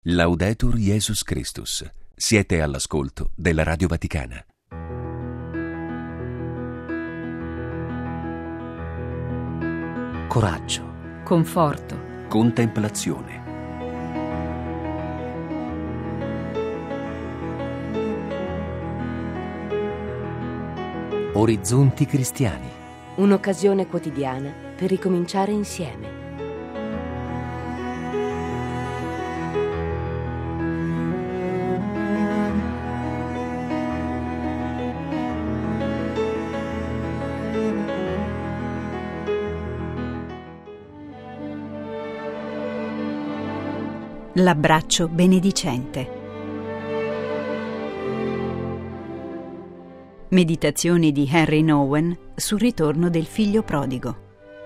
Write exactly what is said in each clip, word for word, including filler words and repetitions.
Laudetur Jesus Christus. Siete all'ascolto della Radio Vaticana. Coraggio, conforto, Contemplazione. orizzonti cristiani. Un'occasione quotidiana per ricominciare insieme. l'abbraccio benedicente. Meditazioni di Henry Nouwen sul ritorno del figlio prodigo.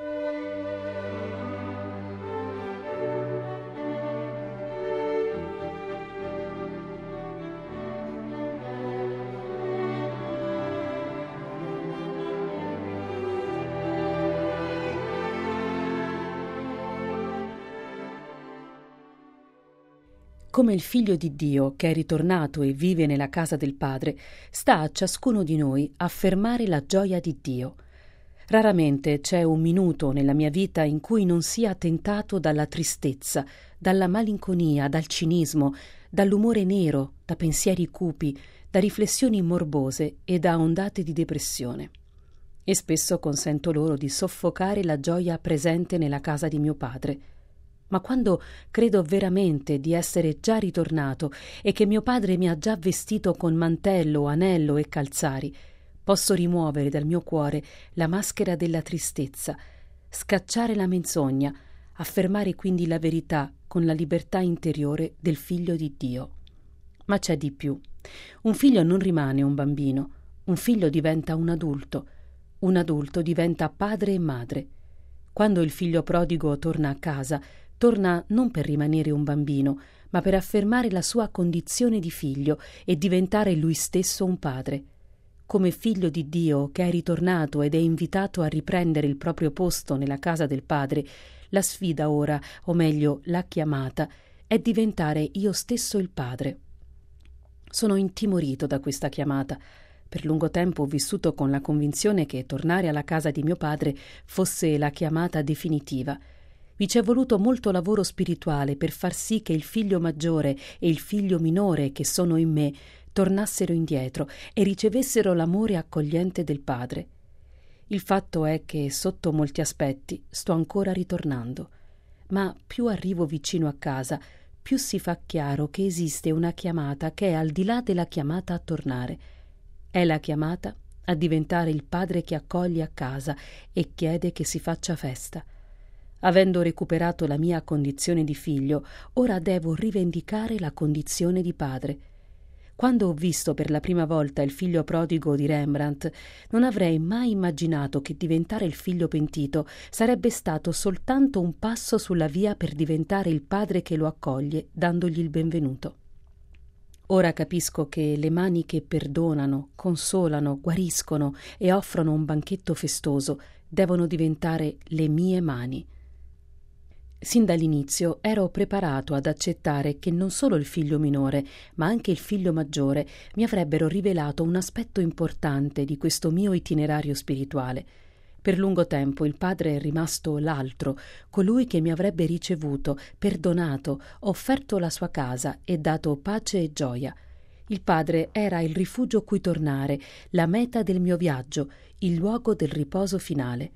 Come il Figlio di Dio, che è ritornato e vive nella casa del Padre, sta a ciascuno di noi affermare la gioia di Dio. Raramente c'è un minuto nella mia vita in cui non sia tentato dalla tristezza, dalla malinconia, dal cinismo, dall'umore nero, da pensieri cupi, da riflessioni morbose e da ondate di depressione. E spesso consento loro di soffocare la gioia presente nella casa di mio Padre. Ma quando credo veramente di essere già ritornato e che mio padre mi ha già vestito con mantello, anello e calzari, posso rimuovere dal mio cuore la maschera della tristezza, scacciare la menzogna, affermare quindi la verità con la libertà interiore del figlio di Dio. Ma c'è di più. Un figlio non rimane un bambino, un figlio diventa un adulto, un adulto diventa padre e madre. Quando il figlio prodigo torna a casa, torna non per rimanere un bambino, ma per affermare la sua condizione di figlio e diventare lui stesso un padre. Come figlio di Dio che è ritornato ed è invitato a riprendere il proprio posto nella casa del Padre, la sfida ora, o meglio la chiamata, è diventare io stesso il Padre. Sono intimorito da questa chiamata. Per lungo tempo ho vissuto con la convinzione che tornare alla casa di mio padre fosse la chiamata definitiva. Mi c'è voluto molto lavoro spirituale per far sì che il figlio maggiore e il figlio minore che sono in me tornassero indietro e ricevessero l'amore accogliente del padre. Il fatto è che sotto molti aspetti sto ancora ritornando, ma più arrivo vicino a casa, più si fa chiaro che esiste una chiamata che è al di là della chiamata a tornare. È la chiamata a diventare il padre che accoglie a casa e chiede che si faccia festa. Avendo recuperato la mia condizione di figlio, ora devo rivendicare la condizione di padre. Quando ho visto per la prima volta il figlio prodigo di Rembrandt, non avrei mai immaginato che diventare il figlio pentito sarebbe stato soltanto un passo sulla via per diventare il padre che lo accoglie, dandogli il benvenuto. Ora capisco che le mani che perdonano, consolano, guariscono e offrono un banchetto festoso devono diventare le mie mani. Sin dall'inizio ero preparato ad accettare che non solo il figlio minore, ma anche il figlio maggiore mi avrebbero rivelato un aspetto importante di questo mio itinerario spirituale. Per lungo tempo il padre è rimasto l'altro, colui che mi avrebbe ricevuto, perdonato, offerto la sua casa e dato pace e gioia. Il padre era il rifugio cui tornare, la meta del mio viaggio, il luogo del riposo finale.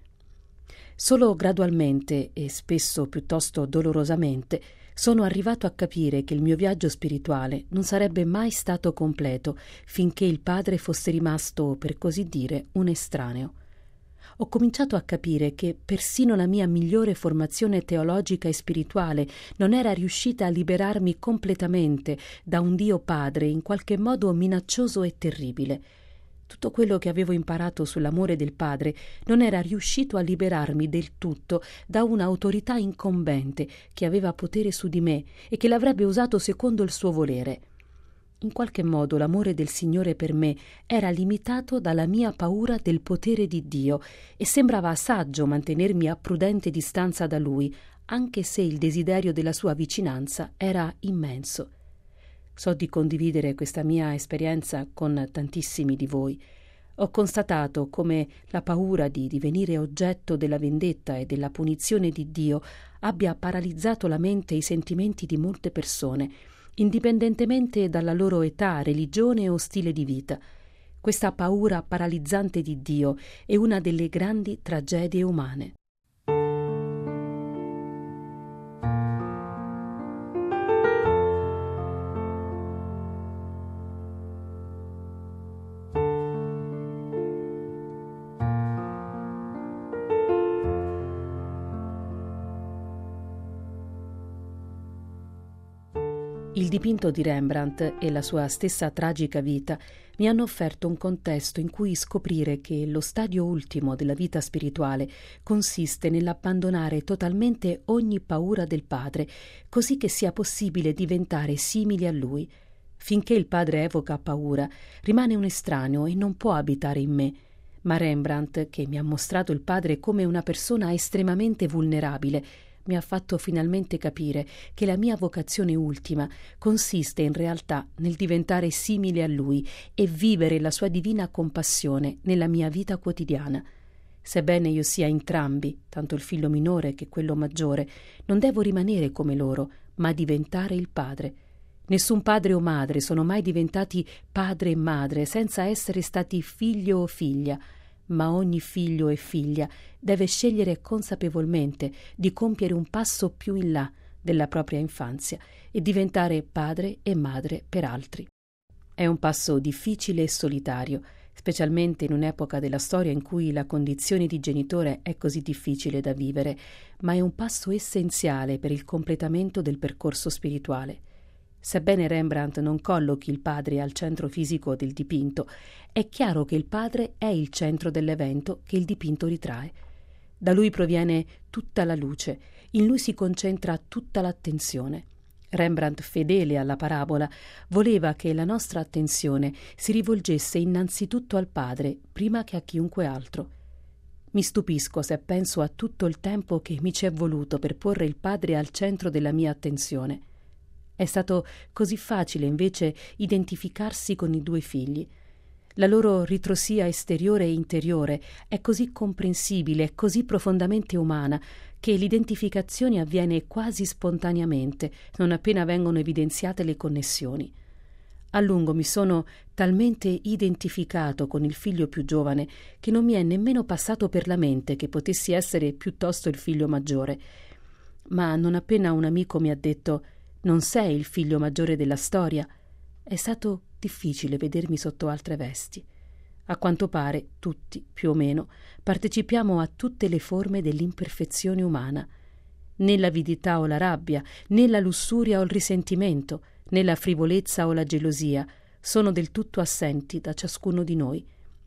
Solo gradualmente, e spesso piuttosto dolorosamente, sono arrivato a capire che il mio viaggio spirituale non sarebbe mai stato completo finché il padre fosse rimasto, per così dire, un estraneo. Ho cominciato a capire che persino la mia migliore formazione teologica e spirituale non era riuscita a liberarmi completamente da un Dio Padre in qualche modo minaccioso e terribile. Tutto quello che avevo imparato sull'amore del Padre non era riuscito a liberarmi del tutto da un'autorità incombente che aveva potere su di me e che l'avrebbe usato secondo il suo volere. In qualche modo l'amore del Signore per me era limitato dalla mia paura del potere di Dio e sembrava saggio mantenermi a prudente distanza da Lui, anche se il desiderio della sua vicinanza era immenso. So di condividere questa mia esperienza con tantissimi di voi. Ho constatato come la paura di divenire oggetto della vendetta e della punizione di Dio abbia paralizzato la mente e i sentimenti di molte persone, indipendentemente dalla loro età, religione o stile di vita. Questa paura paralizzante di Dio è una delle grandi tragedie umane. Il dipinto di Rembrandt e la sua stessa tragica vita mi hanno offerto un contesto in cui scoprire che lo stadio ultimo della vita spirituale consiste nell'abbandonare totalmente ogni paura del Padre, così che sia possibile diventare simili a Lui. Finché il Padre evoca paura, rimane un estraneo e non può abitare in me. Ma Rembrandt, che mi ha mostrato il Padre come una persona estremamente vulnerabile, mi ha fatto finalmente capire che la mia vocazione ultima consiste in realtà nel diventare simile a Lui e vivere la sua divina compassione nella mia vita quotidiana. Sebbene io sia entrambi, tanto il figlio minore che quello maggiore, non devo rimanere come loro, ma diventare il padre. Nessun padre o madre sono mai diventati padre e madre senza essere stati figlio o figlia, ma ogni figlio e figlia deve scegliere consapevolmente di compiere un passo più in là della propria infanzia e diventare padre e madre per altri. È un passo difficile e solitario, specialmente in un'epoca della storia in cui la condizione di genitore è così difficile da vivere, ma è un passo essenziale per il completamento del percorso spirituale. Sebbene Rembrandt non collochi il padre al centro fisico del dipinto, è chiaro che il padre è il centro dell'evento che il dipinto ritrae. Da lui proviene tutta la luce, in lui si concentra tutta l'attenzione. Rembrandt, fedele alla parabola, voleva che la nostra attenzione si rivolgesse innanzitutto al padre prima che a chiunque altro. Mi stupisco se penso a tutto il tempo che mi ci è voluto per porre il padre al centro della mia attenzione. È stato così facile invece identificarsi con i due figli. La loro ritrosia esteriore e interiore è così comprensibile e così profondamente umana che l'identificazione avviene quasi spontaneamente, non appena vengono evidenziate le connessioni. A lungo mi sono talmente identificato con il figlio più giovane che non mi è nemmeno passato per la mente che potessi essere piuttosto il figlio maggiore. Ma non appena un amico mi ha detto «Non sei il figlio maggiore della storia», è stato difficile vedermi sotto altre vesti. A quanto pare tutti, più o meno, partecipiamo a tutte le forme dell'imperfezione umana. Né l'avidità o la rabbia, né la lussuria o il risentimento, né la frivolezza o la gelosia sono del tutto assenti da ciascuno di noi.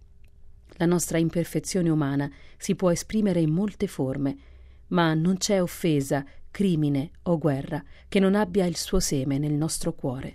La nostra imperfezione umana si può esprimere in molte forme, ma non c'è offesa, crimine o guerra che non abbia il suo seme nel nostro cuore.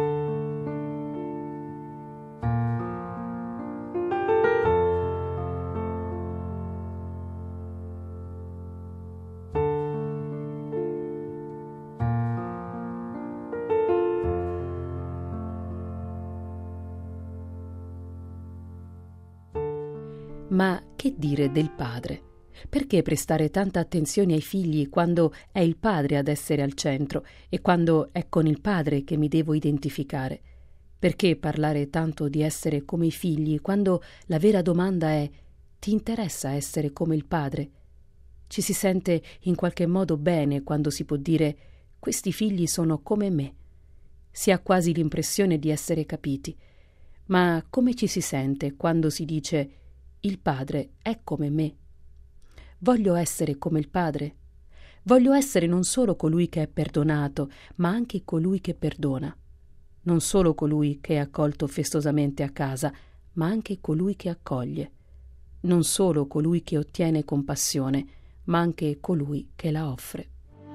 Ma che dire del padre? Perché prestare tanta attenzione ai figli quando è il padre ad essere al centro e quando è con il padre che mi devo identificare? Perché parlare tanto di essere come i figli quando la vera domanda è: ti interessa essere come il padre? Ci si sente in qualche modo bene quando si può dire: questi figli sono come me. Si ha quasi l'impressione di essere capiti. Ma come ci si sente quando si dice: il padre è come me? Voglio essere come il padre. Voglio essere non solo colui che è perdonato, ma anche colui che perdona. Non solo colui che è accolto festosamente a casa, ma anche colui che accoglie. Non solo colui che ottiene compassione, ma anche colui che la offre.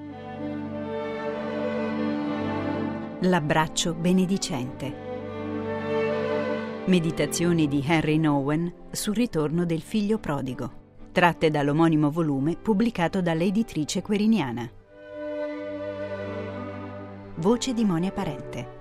L'abbraccio benedicente. Meditazioni di Henry Nouwen sul ritorno del figlio prodigo, tratte dall'omonimo volume pubblicato dall'editrice Queriniana. Voce di Monia Parente.